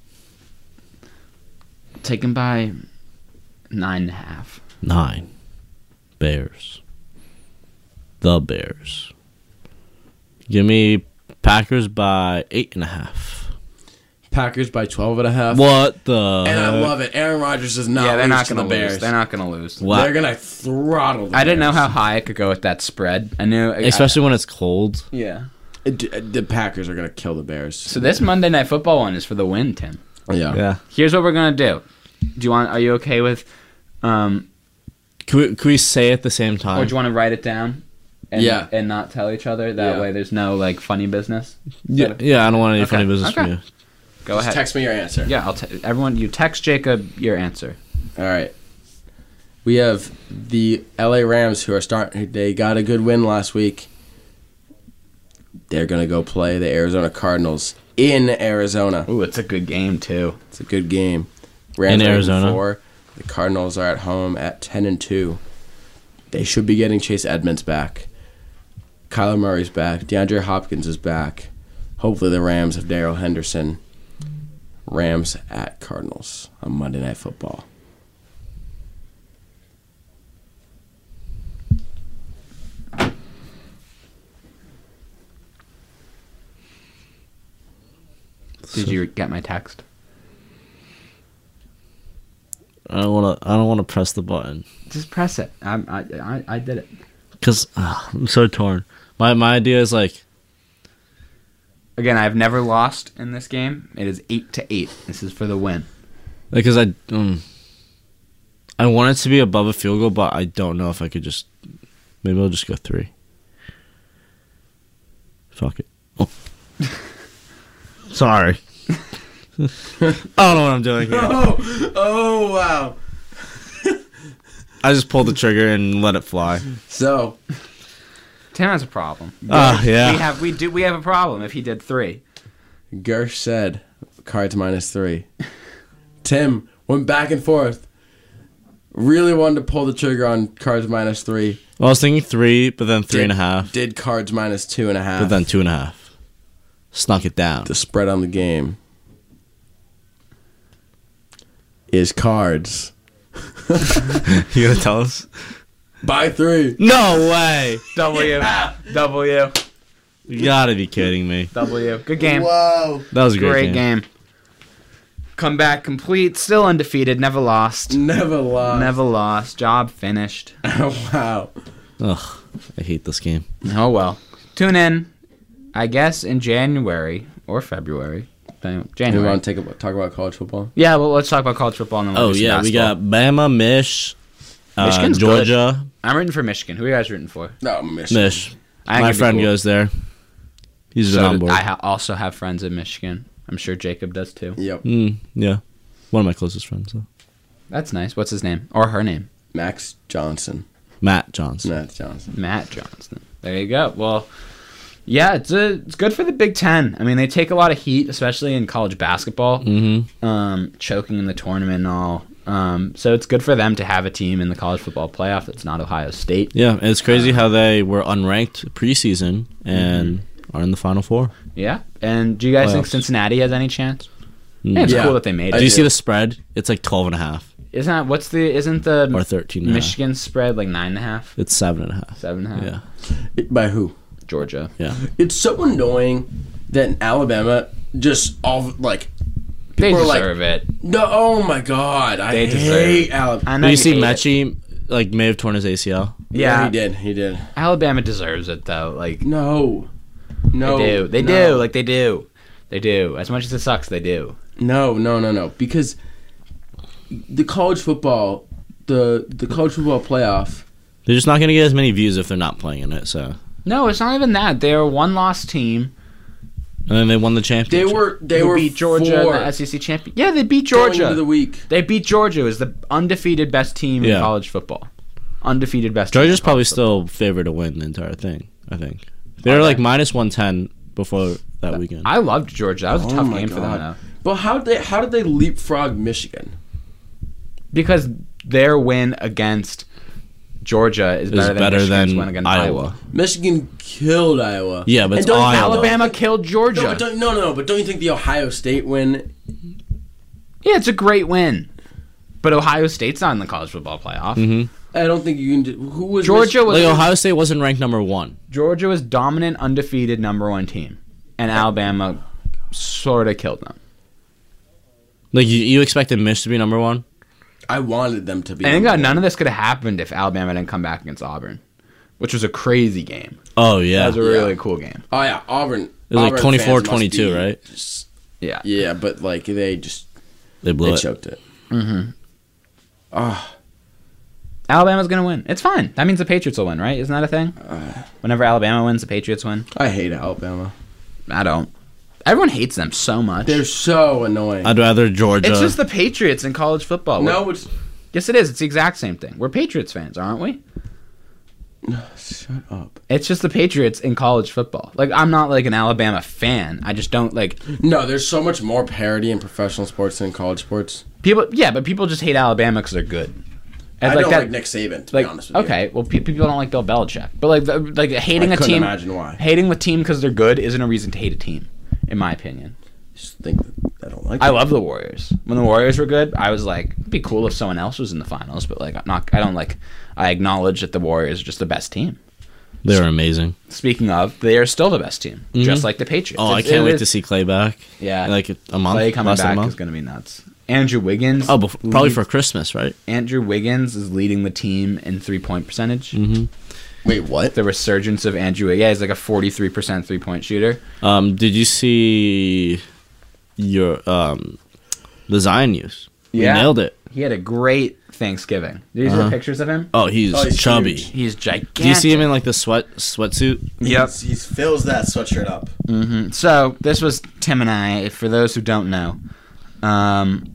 Take them by nine and a half. Nine. Bears. The Bears. Give me Packers by eight and a half. Packers by twelve and a half. What the? And I heck? love it. Aaron Rodgers does not yeah, they're lose not to going the to lose. Bears. They're not going to lose. Wow. They're going to throttle the I didn't know Bears. how high I could go with that spread. I knew, Especially when it's cold. I, yeah. It- The Packers are going to kill the Bears. So this Monday Night Football one is for the win, Tim. Yeah. Yeah. Here's what we're gonna do. Do you want? Are you okay with? Um, Can we, can we say it at the same time? or do you want to write it down? And, Yeah. And not tell each other. That Yeah. way, there's no like funny business. yeah, yeah, I don't want any Okay, funny business okay. from you. Go Just ahead. text me your answer. Yeah, I'll t- everyone. You text Jacob your answer. All right. We have the L A Rams who are starting. They got a good win last week. They're going to go play the Arizona Cardinals in Arizona. Ooh, it's a good game too. It's a good game. Rams In are eight and Arizona? Four. The Cardinals are at home at ten and two. They should be getting Chase Edmonds back. Kyler Murray's back. DeAndre Hopkins is back. Hopefully the Rams have Darrell Henderson. Rams at Cardinals on Monday Night Football. Did you get my text? I don't want to. I don't want to press the button Just press it. I I I, I did it. because I'm so torn. My my idea is like Again, I've never lost in this game. It is eight to eight. This is for the win. because I um, I want it to be above a field goal, but I don't know if I could just. Maybe I'll just go three. Fuck it. Oh. Sorry. I don't know what I'm doing here. Oh, oh wow. I just pulled the trigger and let it fly. So, Tim has a problem. Ah, yeah. We have we do we have a problem if he did three. Gersh said Cards minus three. Tim went back and forth. Really wanted to pull the trigger on Cards minus three. Well, I was thinking three, but then three Did- and a half, Did Cards minus two and a half. but then two and a half. Snuck it down. The spread on the game is Cards You gonna tell us? by three. No way! W W You gotta be kidding me. W. Good game. Wow. That was a great, Great game. game. Comeback complete. Still undefeated. Never lost. Never lost. Never lost. Job finished. Wow. Ugh, I hate this game. Oh well. Tune in, I guess, in January or February. Do we January. want to take a, talk about college football? Yeah, well, let's talk about college football and then we'll Oh do some yeah, we basketball. got Bama, Mish, uh, Michigan's Georgia, I'm rooting for Michigan. Who are you guys rooting for? No, Michigan. Mish. I think My it'd be friend cool. goes there. He's been So on board. I ha- also have friends in Michigan. I'm sure Jacob does too. Yep. Mm, yeah, one of my closest friends, though. That's nice. What's his name or her name? Max Johnson. Matt Johnson. Matt Johnson. Matt Johnston. There you go. Well, yeah, it's a, it's good for the Big Ten. I mean, they take a lot of heat, especially in college basketball, Mm-hmm. um, choking in the tournament and all. Um, so it's good for them to have a team in the college football playoff that's not Ohio State. Yeah, and it's crazy how they were unranked preseason and are in the Final Four. Yeah. And do you guys think Playoffs. Cincinnati has any chance? Mm. Yeah, it's Yeah. cool that they made I it. Do you do. see the spread? It's like twelve and a half Isn't that what's the isn't the or thirteen and a half. Michigan spread like nine and a half, It's seven and a half. seven and a half? Yeah, It- by who? Georgia. yeah. It's so annoying that in Alabama just all like They people are like, deserve it. no, oh my god, I They deserve hate it. Alabama. I know Did you see hate it. Mechie like may have torn his A C L. Yeah, he did. He did. Alabama deserves it though. Like No. No. they do. They no. do. Like they do. They do. As much as it sucks, they do. No, no, no, no. Because the college football, the the college football playoff. They're just not going to get as many views if they're not playing in it. So, No, it's not even that. They're a one-loss team. and then they won the championship. They were they who were beat Georgia, four the S E C champion. Yeah, they beat going Georgia. into the week. They beat Georgia. It was the undefeated best team in Yeah. college football. Undefeated best team. Georgia's in probably college football. still favored to win the entire thing. I think they were Are like they? minus one ten before that weekend. I loved Georgia. That was a Oh tough my game for them, God. though. But how did they how did they leapfrog Michigan? Because their win against Georgia is It was better than better Michigan's than win against Iowa. Iowa. Michigan killed Iowa. Yeah, but And it's don't- Iowa. Alabama killed Georgia. No, but don't, no, no, no. But don't you think the Ohio State win? Yeah, it's a great win. But Ohio State's not in the college football playoff. hmm I don't think you can. Do, who was Georgia was Like Ohio State wasn't ranked number one. Georgia was dominant, undefeated number one team, and Alabama sort of killed them. Like you, you expected Mich to be number one. I wanted them to be. And number God, none one. of this could have happened if Alabama didn't come back against Auburn, which was a crazy game. Oh That yeah, was a it really Yeah. cool game. Oh yeah, Auburn. was like Auburn twenty-four fans must twenty-two, be right? just- Yeah. yeah, but like they just They blew they it. choked it. Mm-hmm. Oh, Alabama's gonna win. It's fine. That means the Patriots will win, right? Isn't that a thing? Whenever Alabama wins, the Patriots win. I hate Alabama. I don't. Everyone hates them so much. They're so annoying. I'd rather Georgia. It's just the Patriots in college football. We're- no, it's yes, it is. It's the exact same thing. We're Patriots fans, aren't we? shut up. It's just the Patriots in college football. Like, I'm not like an Alabama fan. I just don't like No, there's so much more parity in professional sports than in college sports. people. Yeah, but people just hate Alabama because they're good. And I like don't that, like Nick Saban, to like, be honest with you. okay, well, pe- people don't like Bill Belichick, but like, the, like hating I a couldn't team, imagine why. hating the team because they're good isn't a reason to hate a team, in my opinion. Just think that I don't like. I them. love the Warriors. When the Warriors were good, I was like, it'd be cool if someone else was in the finals, but like, I'm not. I don't like. I acknowledge that the Warriors are just the best team. they were amazing. Speaking of, they are still the best team, Mhm. just like the Patriots. Oh, I It's- can't it wait is- to see Clay back. Yeah, In like a month. Clay coming less than a back month. is going to be nuts. Andrew Wiggins. Oh, bef- probably leads- for Christmas, right? Andrew Wiggins is leading the team in three point percentage. Mm-hmm. Wait, what? The resurgence of Andrew. Yeah, he's like a forty-three percent three point shooter. Um, did you see your um, the Zion news? We Yeah. nailed it. He had a great Thanksgiving. Did you see Uh-huh. the pictures of him? Oh, he's, Oh, he's chubby. huge. He's gigantic. Do you see him in like the sweat sweatsuit? Yep. He fills that sweatshirt up. hmm So this was Tim and I. For those who don't know, um,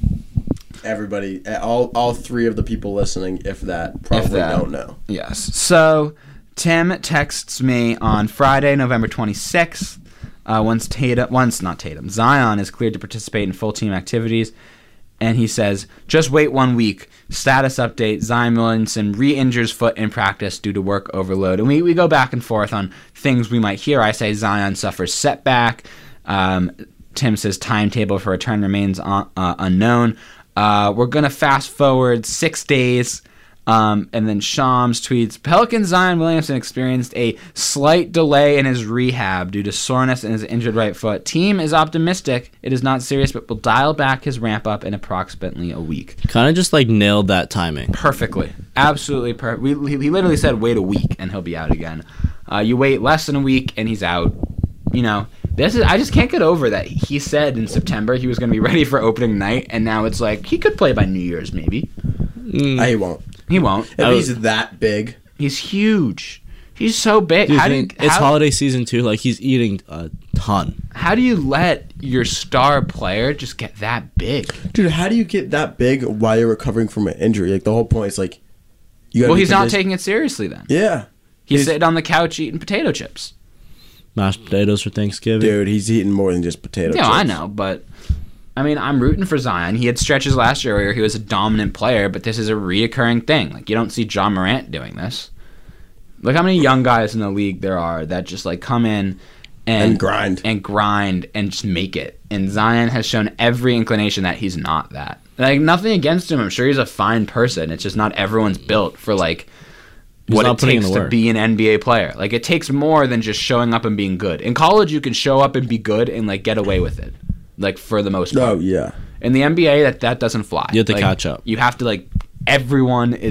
Everybody, all all three of the people listening, if that, probably that. don't know. yes. So Tim texts me on Friday, November twenty-sixth. Uh, once Tatum, once not Tatum, Zion is cleared to participate in full team activities, and he says, "Just wait one week. Status update: Zion Williamson re-injures foot in practice due to work overload." And we, we go back and forth on things we might hear. I say Zion suffers setback. Um, Tim says timetable for return remains un- uh, unknown. Uh, we're gonna fast forward six days. Um, and then Shams tweets, Pelican Zion Williamson experienced a slight delay in his rehab due to soreness in his injured right foot. Team is optimistic it is not serious, but will dial back his ramp up in approximately a week. Kind of just like nailed that timing. Perfectly. Absolutely perfect. We, he he literally said wait a week and he'll be out again. Uh, you wait less than a week and he's out. You know, this is I just can't get over that. He said in September he was going to be ready for opening night, and now it's like he could play by New Year's maybe. Mm. I won't. He won't. If I he's was- that big, He's huge. He's so big. Dude, how do think- you, it's how, holiday season too. Like he's eating a ton. how do you let your star player just get that big? dude, how do you get that big while you're recovering from an injury? Like the whole point is like, you. gotta Well, be he's not condi- taking it seriously then. Yeah, He's, he's- sitting on the couch eating potato chips. Mashed potatoes for Thanksgiving. dude, he's eating more than just potato. Yeah, chips. I know, but I mean, I'm rooting for Zion. He had stretches last year where he was a dominant player, but this is a reoccurring thing. Like you don't see John Morant doing this. Look how many young guys in the league there are that just like come in and, And grind. and grind and just make it. And Zion has shown every inclination that he's not that. Like nothing against him. I'm sure he's a fine person. It's just not everyone's built for like He's what not it putting in takes the to work. be an N B A player. Like it takes more than just showing up and being good. In college, you can show up and be good and like get away with it, like for the most part. Oh yeah. In the N B A, that that doesn't fly. You have to Like, catch up. You have to like everyone is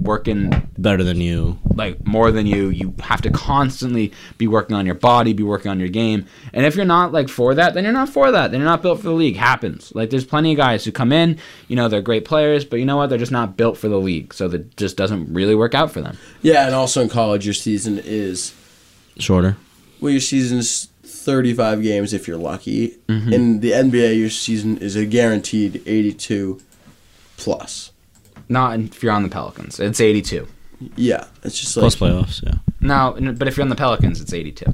working Better than you. like more than you. You have to constantly be working on your body, be working on your game. And if you're not like for that, then you're not for that. Then you're not built for the league. Happens. Like there's plenty of guys who come in, you know, they're great players, but you know what? They're just not built for the league. So that just doesn't really work out for them. Yeah, and also in college, your season is Shorter. well, your season's thirty-five games if you're lucky. Mm-hmm. In the N B A, your season is a guaranteed eighty-two plus. Not if you're on the Pelicans. It's eighty-two. Yeah, it's just like Plus playoffs, yeah. No, but if you're on the Pelicans, it's eighty-two.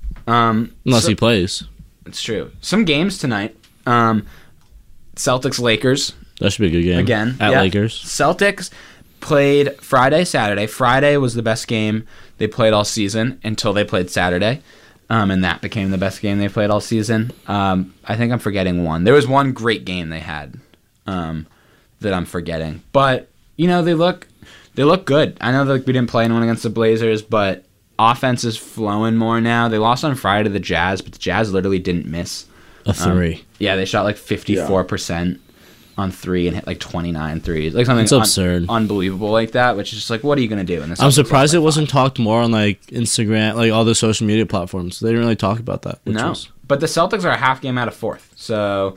Um, Unless so- he plays. It's true. Some games tonight. Um, Celtics Lakers That should be a good game. again At yeah. Lakers. Celtics played Friday, Saturday. Friday was the best game they played all season until they played Saturday, um, and that became the best game they played all season. Um, I think I'm forgetting one. There was one great game they had um, that I'm forgetting, but you know they look they look good. I know that we didn't play anyone against the Blazers, but offense is flowing more now. They lost on Friday to the Jazz, but the Jazz literally didn't miss. A three. Um, yeah, they shot like fifty-four percent on three and hit like twenty-nine threes. Like something It's absurd. unbelievable like that, which is just like, what are you going to do? In this I'm surprised it wasn't talked more on like Instagram, like all the social media platforms. They didn't really talk about that. Which No, was, but the Celtics are a half game out of fourth. So,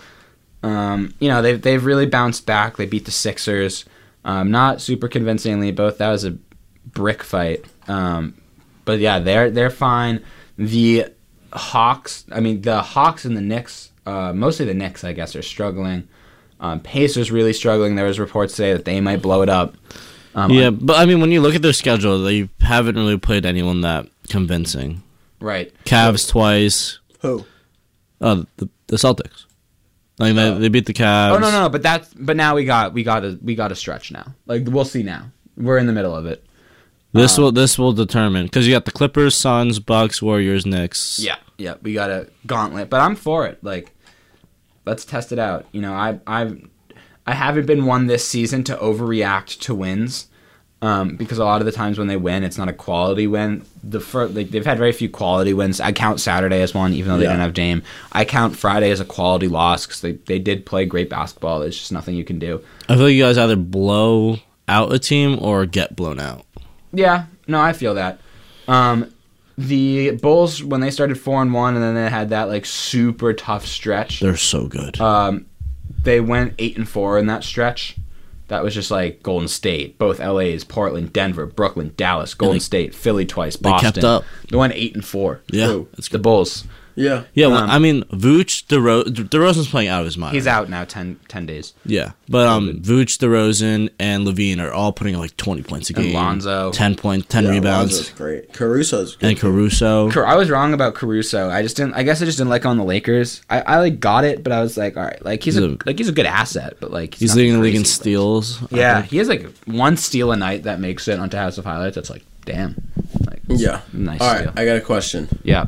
um, you know, they've, they've really bounced back. They beat the Sixers. Um, not super convincingly. Both, that was a brick fight. Um, but yeah, they're, they're fine. The Hawks, I mean, the Hawks and the Knicks, uh, mostly the Knicks, I guess, are struggling. Um, Pacers really struggling. There was reports today that they might blow it up. Um, yeah, but I mean, when you look at their schedule, they haven't really played anyone that convincing. Right. Cavs twice. who? Uh, the, the Celtics. Like they, Oh. they beat the Cavs. Oh no, no, no! But that's but now we got we got a we got a stretch now. Like we'll see now. We're in the middle of it. This Uh, will this will determine because you got the Clippers, Suns, Bucks, Warriors, Knicks. Yeah, yeah, we got a gauntlet. But I'm for it. Like, let's test it out. You know, I I've I haven't been one this season to overreact to wins, um, because a lot of the times when they win, it's not a quality win. The fir- like they've had very few quality wins. I count Saturday as one, even though they Yeah. didn't have Dame. I count Friday as a quality loss because they they did play great basketball. There's just nothing you can do. I feel like you guys either blow out a team or get blown out. Yeah, no, I feel that. Um, the Bulls, when they started four and one, and then they had that like super tough stretch. They're so good. Um, they went eight and four in that stretch. That was just like Golden State, both L A's, Portland, Denver, Brooklyn, Dallas, Golden they- State, Philly twice, they Boston. kept up. They went eight and four. Yeah, Who? it's The good. Bulls. Yeah. Yeah, well, um, I mean, Vooch, DeRo- DeRozan's playing out of his mind. He's out now, ten, ten days. Yeah, but um, Vooch, DeRozan, and Levine are all putting up like twenty points a And game. Lonzo. ten point, ten yeah, rebounds, Lonzo's great. Caruso's good. and Caruso. Car- I was wrong about Caruso. I just didn't. I guess I just didn't like him on the Lakers. I, I like got it, but I was like, all right, like he's, He's a, a- like he's a good asset, but like He's nothing leading the league in crazy. steals. I Yeah, think. he has like one steal a night that makes it onto House of Highlights. That's like, damn. Like, it's Yeah. a nice All right, steal. I got a question. Yeah.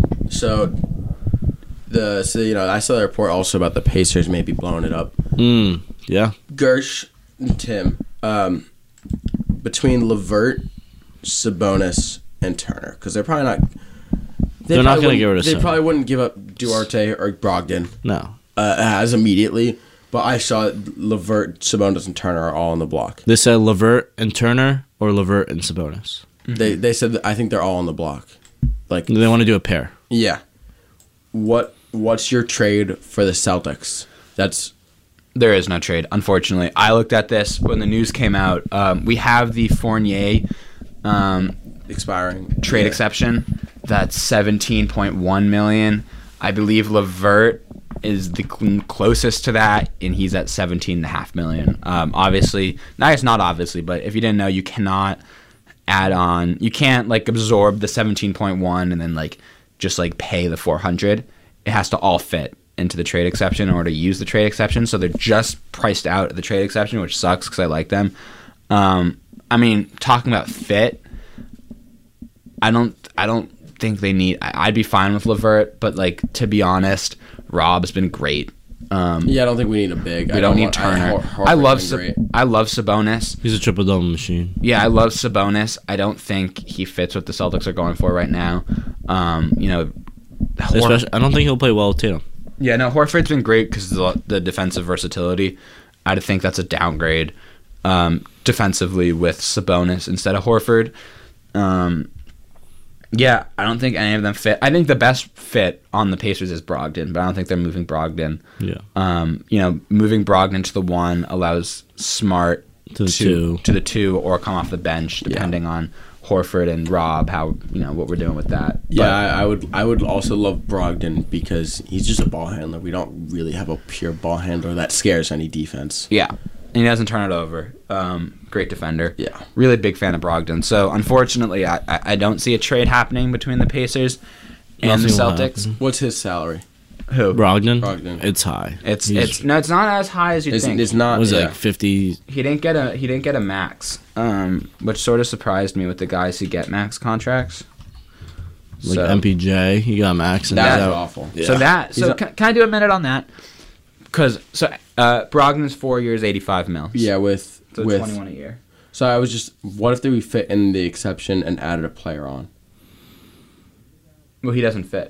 So, the so you know I saw the report also about the Pacers maybe blowing it up. Mm, yeah. Gersh and Tim, um, between Levert, Sabonis, and Turner, because they're probably not. They They're not probably gonna wouldn't- get rid of They Sabonis. probably wouldn't give up Duarte or Brogdon No. uh, as immediately. But I saw Levert, Sabonis, and Turner are all on the block. They said Levert and Turner or Levert and Sabonis. They they said that I think they're all on the block. Like They want to do a pair. yeah, what what's your trade for the Celtics? That's There is no trade, unfortunately. I looked at this when the news came out. Um, we have the Fournier um, expiring trade Yeah. exception. That's seventeen point one million dollars. I believe Levert is the cl- closest to that, and he's at seventeen point five million dollars. Um, obviously, no, it's not obviously, but if you didn't know, you cannot add on. You can't like absorb the seventeen point one and then like just like pay the four hundred. It has to all fit into the trade exception in order to use the trade exception. So they're just priced out of the trade exception, which sucks because I like them. Um, I mean, talking about fit, I don't. I don't think they need. I, I'd be fine with Levert, but like to be honest, Rob's been great. Um, Yeah, I don't think we need a big. we I don't need want- Turner. Hor- Horford's I love. been Sab- great. I love Sabonis. He's a triple double machine. Yeah, I love Sabonis. I don't think he fits what the Celtics are going for right now. Um, you know, Hor- Especially, I don't think he'll play well with Tatum. yeah, no, Horford's been great because the, the defensive versatility. I think that's a downgrade. um, defensively with Sabonis instead of Horford. Um, yeah, I don't think any of them fit. I think the best fit on the Pacers is Brogdon, but I don't think they're moving Brogdon. Yeah. Um, you know, moving Brogdon to the one allows Smart To the to, two. to the two or come off the bench, depending on Horford and Rob, how, you know, what we're doing with that. Yeah, I, I would. I would also love Brogdon because he's just a ball handler. We don't really have a pure ball handler that scares any defense. Yeah, and he doesn't turn it over. Um, great defender. Yeah. Really big fan of Brogdon. So, unfortunately, I, I I don't see a trade happening between the Pacers and Nothing the will Celtics. happen. What's his salary? Who? Brogdon, Brogdon. it's high. It's He's- it's no, it's not as high as you It's, think. it's not. was it yeah. like fifty? He didn't get a he didn't get a max, um, which sort of surprised me with the guys who get max contracts. Like So- M P J, he got max and That's he's out. awful. Yeah. So that He's so not- can, can I do a minute on that? Because so uh, Brogdon's four years, eighty-five mil. Yeah, with so with. twenty-one a year. So I was just. What if we fit in the exception and added a player on? Well, he doesn't fit.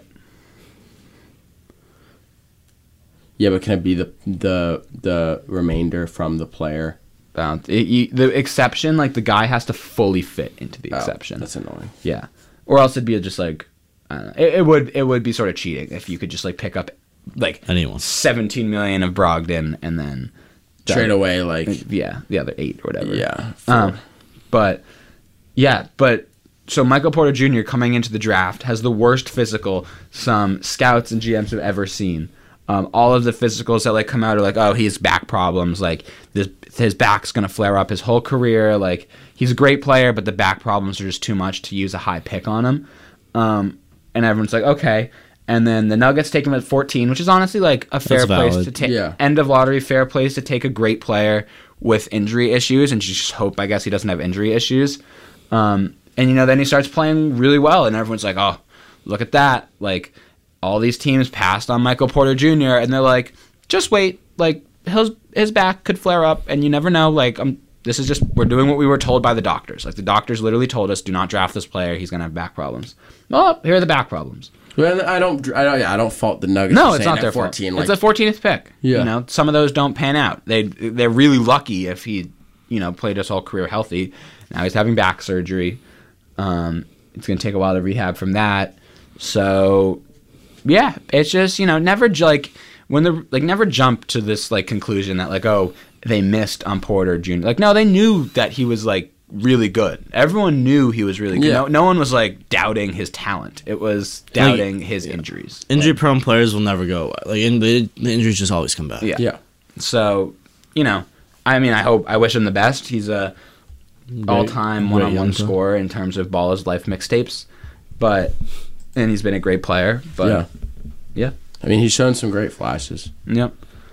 Yeah, but can it be the the the remainder from the player? Bound. It, you, the exception, like the guy has to fully fit into the Oh, exception. that's annoying. Yeah, or else it'd be just like, I don't know. It, it would it would be sort of cheating if you could just like pick up like Anyone. seventeen million of Brogdon and then Trade away like. yeah the other eight or whatever. Yeah. Um, but yeah, but so Michael Porter Junior coming into the draft has the worst physical some scouts and G Ms have ever seen. Um, all of the physicals that like come out are like, oh, he has back problems. Like this, his back's gonna flare up his whole career. Like he's a great player, but the back problems are just too much to use a high pick on him. Um, and everyone's like, okay. And then the Nuggets take him at fourteen, which is honestly like a fair That's place valid. to take. Yeah. End of lottery, fair place to take a great player with injury issues, and just hope, I guess, he doesn't have injury issues. Um, and you know, then he starts playing really well, and everyone's like, oh, look at that. Like, all these teams passed on Michael Porter Junior, and they're like, just wait, like, his, his back could flare up, and you never know, like, um, this is just, we're doing what we were told by the doctors. Like, the doctors literally told us, do not draft this player, he's going to have back problems. Well, here are the back problems. Well, I don't. I don't. I don't fault the Nuggets. No, for it's saying not at their fourteen. fault. Like, It's a fourteenth pick. Yeah. You know, some of those don't pan out. They, they're really lucky if he, you know, played his whole career healthy. Now he's having back surgery. Um, it's going to take a while to rehab from that. So, yeah, it's just, you know, never j- like when the like never jump to this like conclusion that like, oh, they missed on Porter Junior Like, no, they knew that he was like really good. Everyone knew he was really good. Yeah. No, no one was like doubting his talent. It was doubting his injuries. Injury-prone players will never go away. Like in, the, the injuries just always come back. Yeah. yeah. So, you know, I mean, I hope, I wish him the best. He's a all-time great one-on-one young player. scorer in terms of Ball is Life mixtapes, but and he's been a great player. But yeah. yeah, I mean, he's shown some great flashes. yep.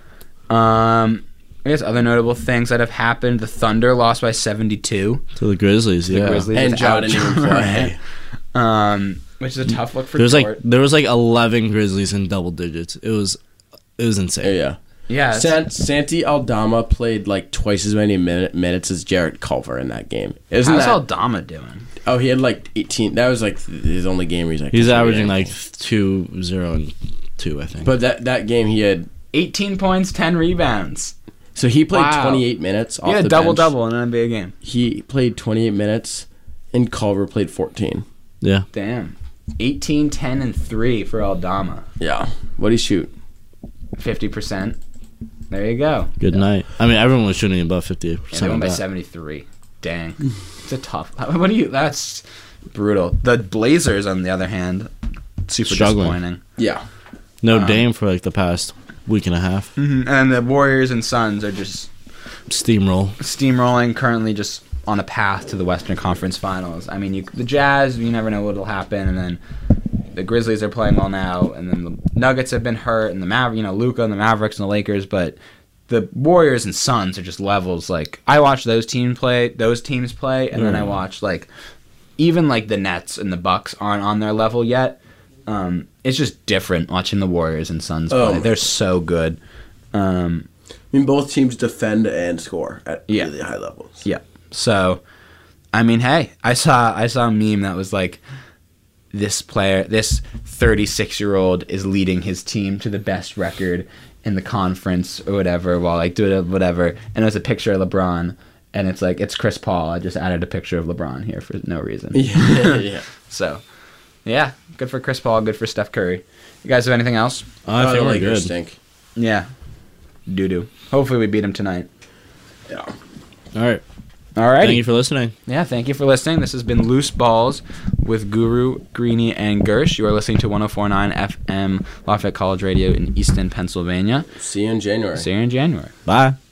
Um, I guess other notable things that have happened: the Thunder lost by seventy-two. To the Grizzlies, The yeah. Grizzlies And without Ja didn't even Ja play. Morant. Um, which is a tough look for There was like Dort. there was like eleven Grizzlies in double digits. It was it was insane. Yeah. yeah, it's- San- Santi Aldama played like twice as many minute, minutes as Jarrett Culver in that game. Isn't how's that? Aldama doing? Oh, he had like eighteen. That was like his only game where he's like. He's contributing. averaging like two, zero, and two, I think. But that that game he had. eighteen points, ten rebounds. So he played Wow. twenty-eight minutes. He off had a the double bench. double in an N B A game. He played twenty-eight minutes, and Culver played fourteen. yeah. Damn. eighteen, ten, and three for Aldama. Yeah. What do he shoot? fifty percent. There you go. Good night. I mean, everyone was shooting above fifty And they percent. won by of that. seventy-three. Dang. It's a tough. What do you. That's brutal. The Blazers, on the other hand, super Struggling. disappointing. Yeah. No Um, Dame for like the past week and a half. Mm-hmm. And the Warriors and Suns are just Steamroll. steamrolling, currently just on a path to the Western Conference Finals. I mean, you, the Jazz, you never know what'll happen, and then the Grizzlies are playing well now, and then the Nuggets have been hurt, and the Maver- you know, Luka and the Mavericks and the Lakers, but the Warriors and Suns are just levels. Like, I watch those teams play, those teams play, and then I Mm. watch like even like the Nets and the Bucks aren't on their level yet. Um, it's just different watching the Warriors and Suns Oh play. my- They're so good. Um, I mean, both teams defend and score at Yeah. really high levels. Yeah. So, I mean, hey, I saw I saw a meme that was like, this player, this thirty-six-year-old is leading his team to the best record in the conference or whatever, while like doing whatever, and it was a picture of LeBron, and it's like it's Chris Paul. I just added a picture of LeBron here for no reason. Yeah, yeah. So, yeah, good for Chris Paul. Good for Steph Curry. You guys have anything else? I Oh, think the we're Lakers good. stink. Yeah, doo doo. Hopefully we beat him tonight. Yeah. All right. All right. Thank you for listening. Yeah, thank you for listening. This has been Loose Balls with Guru, Greeny, and Gersh. You are listening to one oh four point nine F M Lafayette College Radio in Easton, Pennsylvania. See you in January. See you in January. Bye.